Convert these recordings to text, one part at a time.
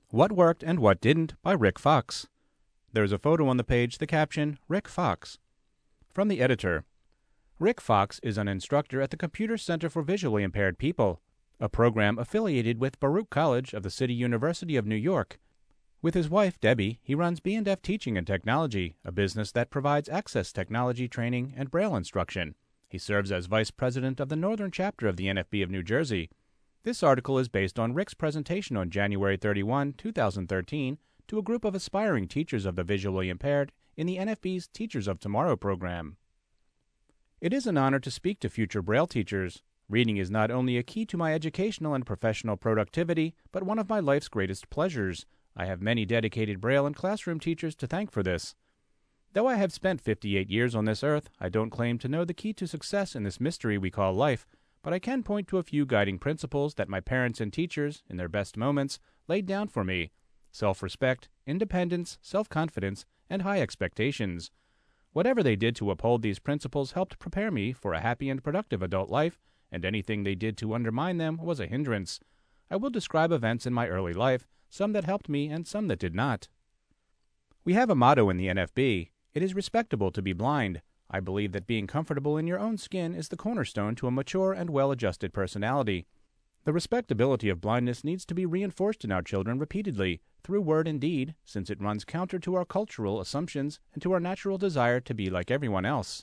What Worked and What Didn't by Rick Fox. There's a photo on the page, the caption, Rick Fox. From the editor. Rick Fox is an instructor at the Computer Center for Visually Impaired People, a program affiliated with Baruch College of the City University of New York. With his wife, Debbie, he runs B&F Teaching and Technology, a business that provides access technology training and Braille instruction. He serves as vice president of the Northern Chapter of the NFB of New Jersey. This article is based on Rick's presentation on January 31, 2013, to a group of aspiring teachers of the visually impaired in the NFB's Teachers of Tomorrow program. It is an honor to speak to future Braille teachers. Reading is not only a key to my educational and professional productivity, but one of my life's greatest pleasures. I have many dedicated Braille and classroom teachers to thank for this. Though I have spent 58 years on this earth, I don't claim to know the key to success in this mystery we call life, but I can point to a few guiding principles that my parents and teachers, in their best moments, laid down for me: self-respect, independence, self-confidence, and high expectations. Whatever they did to uphold these principles helped prepare me for a happy and productive adult life, and anything they did to undermine them was a hindrance. I will describe events in my early life, some that helped me and some that did not. We have a motto in the NFB. It is respectable to be blind. I believe that being comfortable in your own skin is the cornerstone to a mature and well-adjusted personality. The respectability of blindness needs to be reinforced in our children repeatedly, through word and deed, since it runs counter to our cultural assumptions and to our natural desire to be like everyone else.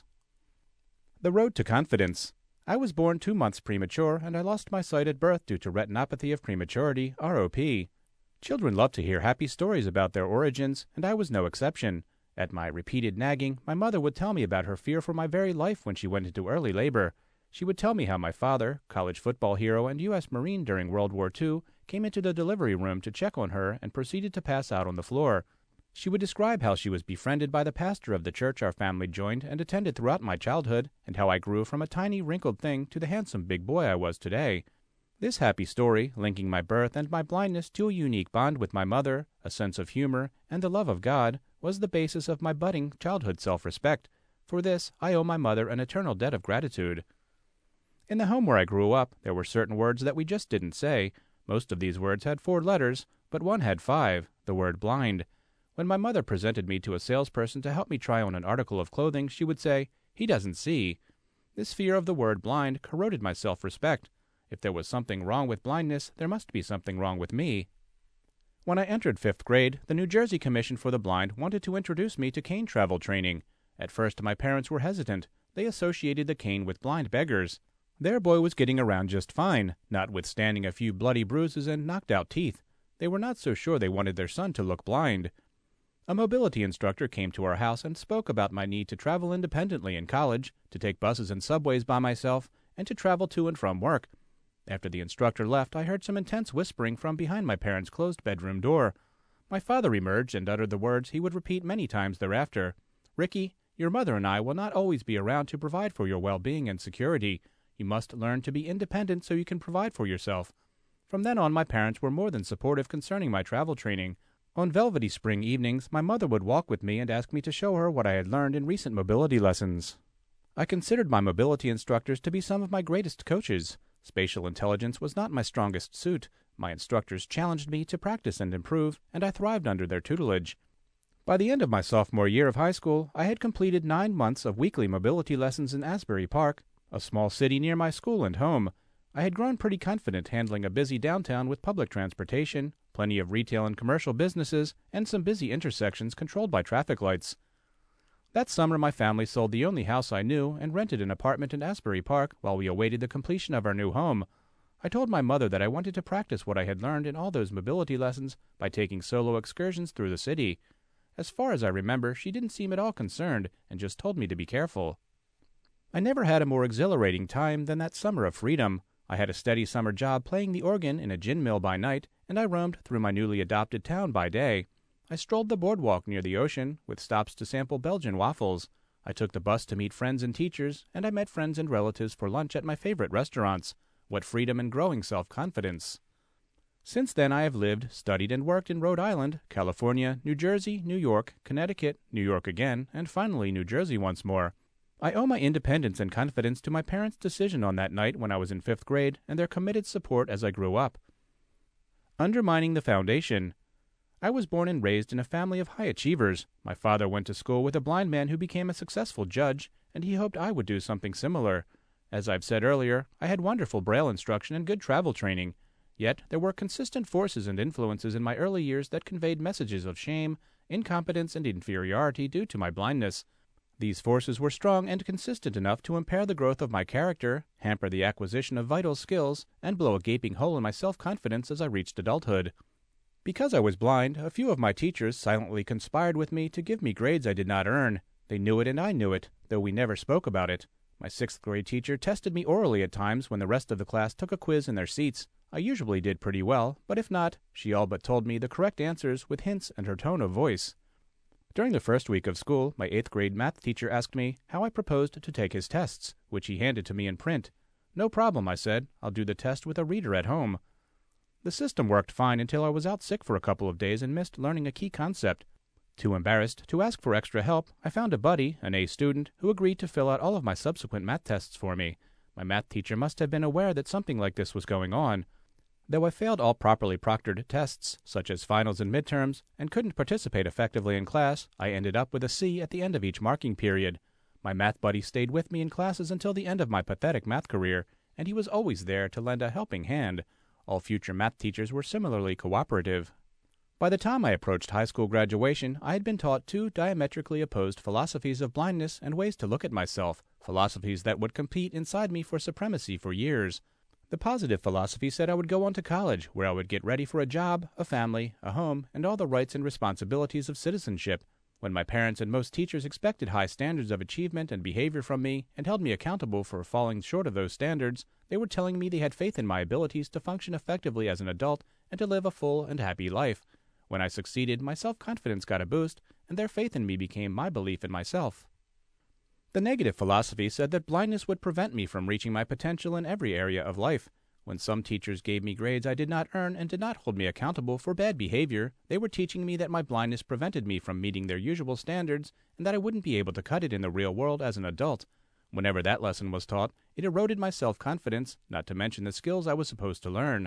The road to confidence. I was born 2 months premature, and I lost my sight at birth due to retinopathy of prematurity, ROP. Children love to hear happy stories about their origins, and I was no exception. At my repeated nagging, my mother would tell me about her fear for my very life when she went into early labor. She would tell me how my father, college football hero and U.S. Marine during World War II, came into the delivery room to check on her and proceeded to pass out on the floor. She would describe how she was befriended by the pastor of the church our family joined and attended throughout my childhood, and how I grew from a tiny wrinkled thing to the handsome big boy I was today. This happy story, linking my birth and my blindness to a unique bond with my mother, a sense of humor, and the love of God, was the basis of my budding childhood self-respect. For this, I owe my mother an eternal debt of gratitude. In the home where I grew up, there were certain words that we just didn't say. Most of these words had 4 letters, but one had 5, the word blind. When my mother presented me to a salesperson to help me try on an article of clothing, she would say, "He doesn't see." This fear of the word blind corroded my self-respect. If there was something wrong with blindness, there must be something wrong with me. When I entered 5th grade, the New Jersey Commission for the Blind wanted to introduce me to cane travel training. At first, my parents were hesitant. They associated the cane with blind beggars. Their boy was getting around just fine, notwithstanding a few bloody bruises and knocked-out teeth. They were not so sure they wanted their son to look blind. A mobility instructor came to our house and spoke about my need to travel independently in college, to take buses and subways by myself, and to travel to and from work. After the instructor left, I heard some intense whispering from behind my parents' closed bedroom door. My father emerged and uttered the words he would repeat many times thereafter. "Ricky, your mother and I will not always be around to provide for your well-being and security. You must learn to be independent so you can provide for yourself." From then on, my parents were more than supportive concerning my travel training. On velvety spring evenings, my mother would walk with me and ask me to show her what I had learned in recent mobility lessons. I considered my mobility instructors to be some of my greatest coaches. Spatial intelligence was not my strongest suit. My instructors challenged me to practice and improve, and I thrived under their tutelage. By the end of my sophomore year of high school, I had completed 9 months of weekly mobility lessons in Asbury Park, a small city near my school and home. I had grown pretty confident handling a busy downtown with public transportation, plenty of retail and commercial businesses, and some busy intersections controlled by traffic lights. That summer, my family sold the only house I knew and rented an apartment in Asbury Park while we awaited the completion of our new home. I told my mother that I wanted to practice what I had learned in all those mobility lessons by taking solo excursions through the city. As far as I remember, she didn't seem at all concerned and just told me to be careful. I never had a more exhilarating time than that summer of freedom. I had a steady summer job playing the organ in a gin mill by night, and I roamed through my newly adopted town by day. I strolled the boardwalk near the ocean, with stops to sample Belgian waffles. I took the bus to meet friends and teachers, and I met friends and relatives for lunch at my favorite restaurants. What freedom and growing self-confidence. Since then I have lived, studied, and worked in Rhode Island, California, New Jersey, New York, Connecticut, New York again, and finally New Jersey once more. I owe my independence and confidence to my parents' decision on that night when I was in 5th grade and their committed support as I grew up. Undermining the foundation. I was born and raised in a family of high achievers. My father went to school with a blind man who became a successful judge, and he hoped I would do something similar. As I've said earlier, I had wonderful Braille instruction and good travel training. Yet there were consistent forces and influences in my early years that conveyed messages of shame, incompetence, and inferiority due to my blindness. These forces were strong and consistent enough to impair the growth of my character, hamper the acquisition of vital skills, and blow a gaping hole in my self-confidence as I reached adulthood. Because I was blind, a few of my teachers silently conspired with me to give me grades I did not earn. They knew it and I knew it, though we never spoke about it. My 6th grade teacher tested me orally at times when the rest of the class took a quiz in their seats. I usually did pretty well, but if not, she all but told me the correct answers with hints and her tone of voice. During the first week of school, my 8th grade math teacher asked me how I proposed to take his tests, which he handed to me in print. No problem, I said. I'll do the test with a reader at home. The system worked fine until I was out sick for a couple of days and missed learning a key concept. Too embarrassed to ask for extra help, I found a buddy, an A student, who agreed to fill out all of my subsequent math tests for me. My math teacher must have been aware that something like this was going on. Though I failed all properly proctored tests, such as finals and midterms, and couldn't participate effectively in class, I ended up with a C at the end of each marking period. My math buddy stayed with me in classes until the end of my pathetic math career, and he was always there to lend a helping hand. All future math teachers were similarly cooperative. By the time I approached high school graduation, I had been taught two diametrically opposed philosophies of blindness and ways to look at myself, philosophies that would compete inside me for supremacy for years. The positive philosophy said I would go on to college, where I would get ready for a job, a family, a home, and all the rights and responsibilities of citizenship. When my parents and most teachers expected high standards of achievement and behavior from me and held me accountable for falling short of those standards, they were telling me they had faith in my abilities to function effectively as an adult and to live a full and happy life. When I succeeded, my self-confidence got a boost, and their faith in me became my belief in myself. The negative philosophy said that blindness would prevent me from reaching my potential in every area of life. When some teachers gave me grades I did not earn and did not hold me accountable for bad behavior, they were teaching me that my blindness prevented me from meeting their usual standards and that I wouldn't be able to cut it in the real world as an adult. Whenever that lesson was taught, it eroded my self-confidence, not to mention the skills I was supposed to learn.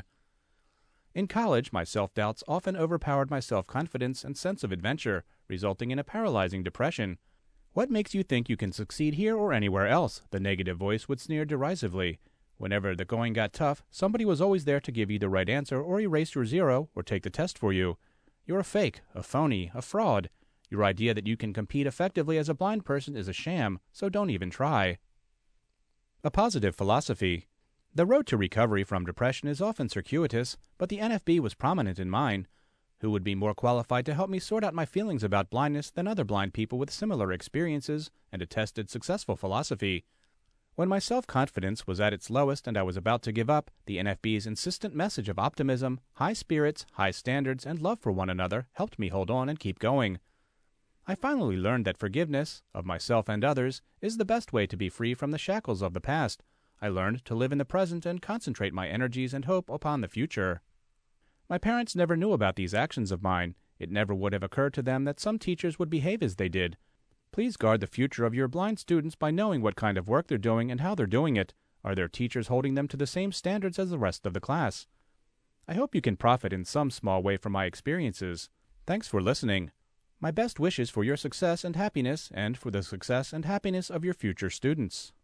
In college, my self-doubts often overpowered my self-confidence and sense of adventure, resulting in a paralyzing depression. "What makes you think you can succeed here or anywhere else?" the negative voice would sneer derisively. Whenever the going got tough, somebody was always there to give you the right answer or erase your zero or take the test for you. You're a fake, a phony, a fraud. Your idea that you can compete effectively as a blind person is a sham, so don't even try. A positive philosophy. The road to recovery from depression is often circuitous, but the NFB was prominent in mine. Who would be more qualified to help me sort out my feelings about blindness than other blind people with similar experiences and a tested, successful philosophy? When my self-confidence was at its lowest and I was about to give up, the NFB's insistent message of optimism, high spirits, high standards, and love for one another helped me hold on and keep going. I finally learned that forgiveness, of myself and others, is the best way to be free from the shackles of the past. I learned to live in the present and concentrate my energies and hope upon the future. My parents never knew about these actions of mine. It never would have occurred to them that some teachers would behave as they did. Please guard the future of your blind students by knowing what kind of work they're doing and how they're doing it. Are their teachers holding them to the same standards as the rest of the class? I hope you can profit in some small way from my experiences. Thanks for listening. My best wishes for your success and happiness, and for the success and happiness of your future students.